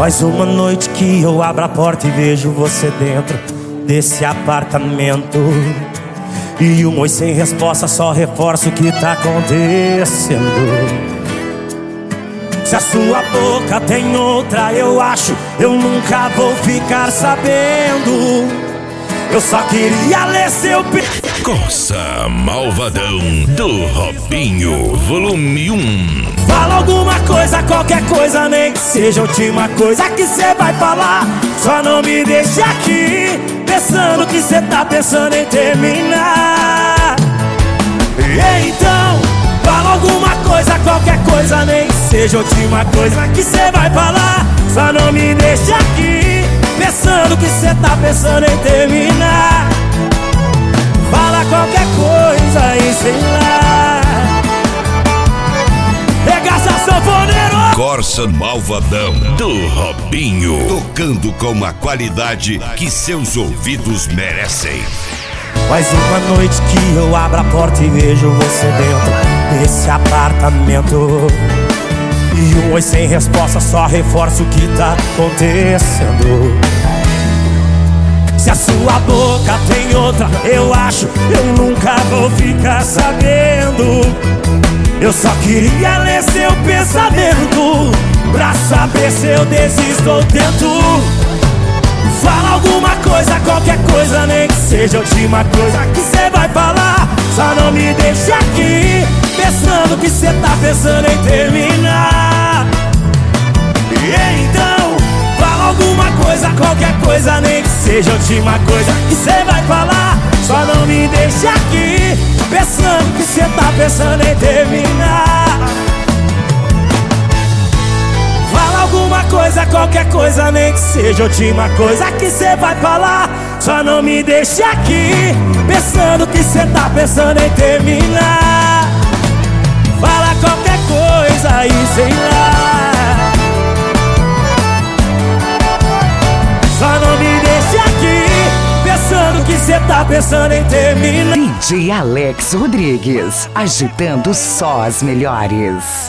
Mais uma noite que eu abro a porta e vejo você dentro desse apartamento. E um oi sem resposta só reforça o que tá acontecendo. Se a sua boca tem outra, eu acho, eu nunca vou ficar sabendo. Eu só queria ler seu Corsa Malvadão do Robinho, volume 1. Fala alguma coisa, qualquer coisa, nem que seja a última coisa que cê vai falar. Só não me deixe aqui pensando que cê tá pensando em terminar. E então, fala alguma coisa, qualquer coisa, nem que seja a última coisa que cê vai falar. Só não me deixe aqui pensando que cê tá pensando em terminar. Fala qualquer coisa e sei lá. Regaça sanfoneiro. Corsa Malvadão do Robinho, tocando com a qualidade que seus ouvidos merecem. Mais uma noite que eu abro a porta e vejo você dentro desse apartamento. E um oi sem resposta só reforça o que tá acontecendo. Se a sua boca tem outra, eu acho, eu nunca vou ficar sabendo. Eu só queria ler seu pensamento pra saber se eu desisto ou tento. Fala alguma coisa, qualquer coisa, nem que seja a última coisa que cê vai falar. Só não me deixe aqui pensando que cê tá pensando em terminar. E então, fala alguma coisa, qualquer coisa, nem que seja a última coisa que cê vai falar. Só não me deixe aqui pensando que cê tá pensando em terminar. Fala alguma coisa, qualquer coisa, nem que seja a última coisa que cê vai falar. Só não me deixe aqui pensando que cê tá pensando em terminar. Fala qualquer coisa e sei lá. Só não me deixe aqui pensando que cê tá pensando em terminar. DJ Alex Rodrigues, agitando só as melhores.